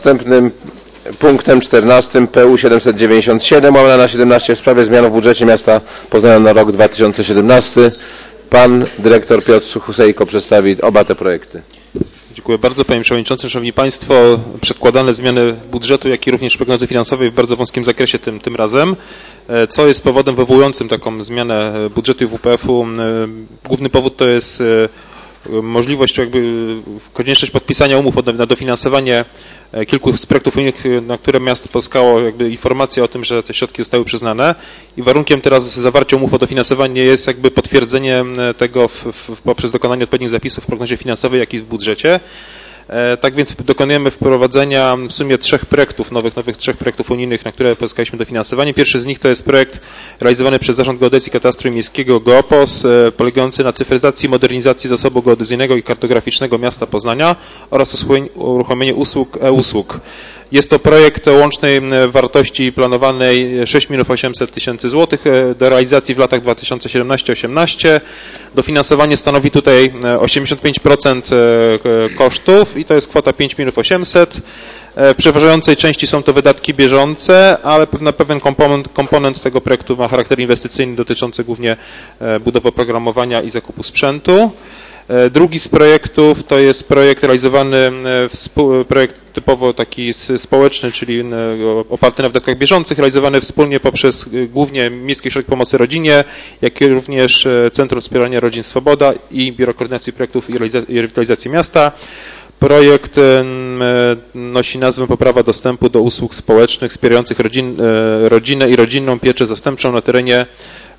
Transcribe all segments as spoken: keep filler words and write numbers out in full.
Następnym punktem czternastym P U siedemset dziewięćdziesiąt siedem łamane na siedemnaście w sprawie zmian w budżecie miasta Poznania na rok dwa tysiące siedemnasty. Pan dyrektor Piotr Husejko przedstawi oba te projekty. Dziękuję bardzo, panie przewodniczący. Szanowni państwo, przedkładane zmiany budżetu, jak i również prognozy finansowej w bardzo wąskim zakresie tym, tym razem. Co jest powodem wywołującym taką zmianę budżetu W P F-u? Główny powód to jest możliwość, jakby konieczność podpisania umów na dofinansowanie kilku z projektów unijnych, na które miasto pozyskało jakby informację o tym, że te środki zostały przyznane i warunkiem teraz zawarcia umów o dofinansowanie jest jakby potwierdzenie tego w, w, poprzez dokonanie odpowiednich zapisów w prognozie finansowej, jak i w budżecie. Tak więc dokonujemy wprowadzenia w sumie trzech projektów, nowych, nowych trzech projektów unijnych, na które pozyskaliśmy dofinansowanie. Pierwszy z nich to jest projekt realizowany przez Zarząd Geodezji, Katastru Miejskiego GeoPOS, polegający na cyfryzacji, modernizacji zasobu geodezyjnego i kartograficznego miasta Poznania oraz uruchomienie usług e-usług. Jest to projekt o łącznej wartości planowanej sześć milionów osiemset tysięcy złotych do realizacji w latach dwa tysiące siedemnasty do dwa tysiące osiemnastego. Dofinansowanie stanowi tutaj osiemdziesiąt pięć procent kosztów i to jest kwota pięć milionów osiemset. W przeważającej części są to wydatki bieżące, ale na pewien komponent, komponent tego projektu ma charakter inwestycyjny dotyczący głównie budowy oprogramowania i zakupu sprzętu. Drugi z projektów to jest projekt realizowany, projekt typowo taki społeczny, czyli oparty na wydatkach bieżących, realizowany wspólnie poprzez głównie Miejski Ośrodek Pomocy Rodzinie, jak i również Centrum Wspierania Rodzin Swoboda i Biuro Koordynacji Projektów i Rewitalizacji Miasta. Projekt nosi nazwę Poprawa dostępu do usług społecznych wspierających rodzin, rodzinę i rodzinną pieczę zastępczą na terenie,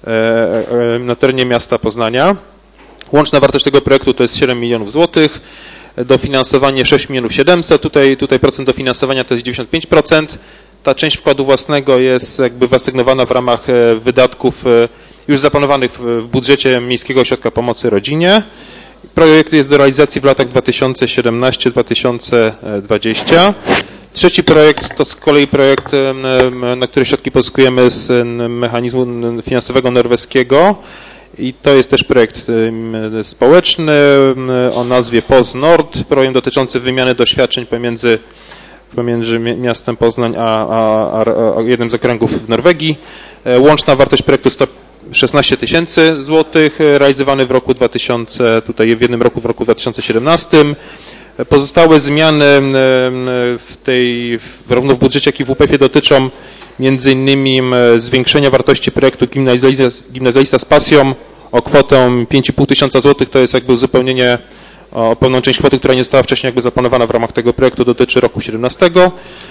na terenie miasta Poznania. Łączna wartość tego projektu to jest siedem milionów złotych, dofinansowanie sześć milionów siedemset, tutaj, tutaj procent dofinansowania to jest dziewięćdziesiąt pięć procent. Ta część wkładu własnego jest jakby wyasygnowana w ramach wydatków już zaplanowanych w budżecie Miejskiego Ośrodka Pomocy Rodzinie. Projekt jest do realizacji w latach dwa tysiące siedemnasty do dwa tysiące dwudziestego. Trzeci projekt to z kolei projekt, na który środki pozyskujemy z mechanizmu finansowego norweskiego. I to jest też projekt społeczny o nazwie POZ Nord, projekt dotyczący wymiany doświadczeń pomiędzy, pomiędzy miastem Poznań a, a, a jednym z okręgów w Norwegii. Łączna wartość projektu sto szesnaście tysięcy złotych, realizowany w roku dwa tysiące, tutaj w jednym roku w roku dwa tysiące siedemnastym. Pozostałe zmiany w tej, zarówno w budżecie, jak i w W P F-ie dotyczą między innymi zwiększenia wartości projektu Gimnazjalista, Gimnazjalista z pasją o kwotę pięć i pół tysiąca złotych. To jest jakby uzupełnienie o pełną część kwoty, która nie została wcześniej jakby zaplanowana w ramach tego projektu, dotyczy roku siedemnastego.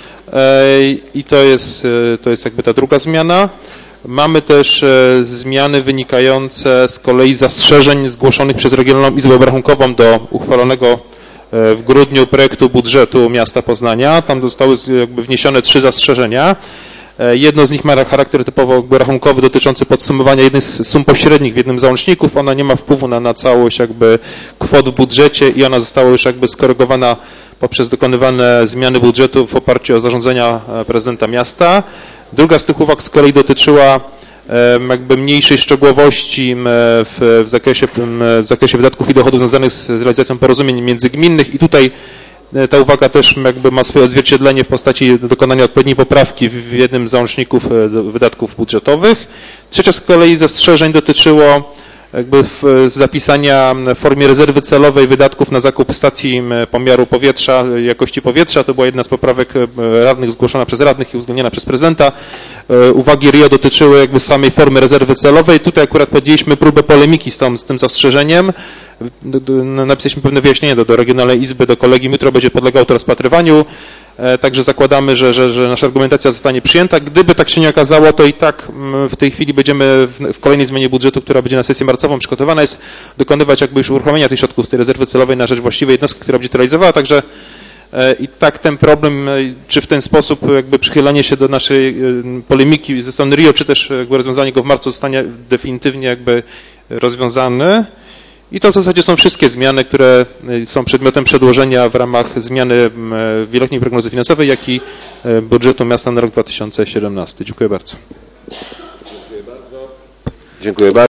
I to jest, to jest jakby ta druga zmiana. Mamy też zmiany wynikające z kolei zastrzeżeń zgłoszonych przez Regionalną Izbę Obrachunkową do uchwalonego w grudniu projektu budżetu miasta Poznania. Tam zostały jakby wniesione trzy zastrzeżenia. Jedno z nich ma charakter typowo rachunkowy dotyczący podsumowania jednej z sum pośrednich w jednym z załączników. Ona nie ma wpływu na, na całość jakby kwot w budżecie i ona została już jakby skorygowana poprzez dokonywane zmiany budżetu w oparciu o zarządzenia prezydenta miasta. Druga z tych uwag z kolei dotyczyła jakby mniejszej szczegółowości w, w, zakresie, w zakresie wydatków i dochodów związanych z realizacją porozumień międzygminnych i tutaj ta uwaga też jakby ma swoje odzwierciedlenie w postaci dokonania odpowiedniej poprawki w jednym z załączników wydatków budżetowych. Trzecia z kolei zastrzeżeń dotyczyło jakby zapisania w formie rezerwy celowej wydatków na zakup stacji pomiaru powietrza, jakości powietrza. To była jedna z poprawek radnych zgłoszona przez radnych i uwzględniona przez prezydenta. Uwagi R I O dotyczyły jakby samej formy rezerwy celowej. Tutaj akurat podjęliśmy próbę polemiki z, tą, z tym zastrzeżeniem. Napisaliśmy pewne wyjaśnienie do, do Regionalnej Izby, do kolegium. Jutro będzie podlegało to rozpatrywaniu. Także zakładamy, że, że, że nasza argumentacja zostanie przyjęta. Gdyby tak się nie okazało, to i tak w tej chwili będziemy w, w kolejnej zmianie budżetu, która będzie na sesję marcową przygotowana jest, dokonywać jakby już uruchomienia tych środków z tej rezerwy celowej na rzecz właściwej jednostki, która będzie to realizowała. Także i tak ten problem, czy w ten sposób jakby przychylanie się do naszej polemiki ze strony R I O, czy też jakby rozwiązanie go w marcu zostanie definitywnie jakby rozwiązany. I to w zasadzie są wszystkie zmiany, które są przedmiotem przedłożenia w ramach zmiany wieloletniej prognozy finansowej, jak i budżetu miasta na rok dwa tysiące siedemnasty. Dziękuję bardzo. Dziękuję bardzo. Dziękuję bardzo.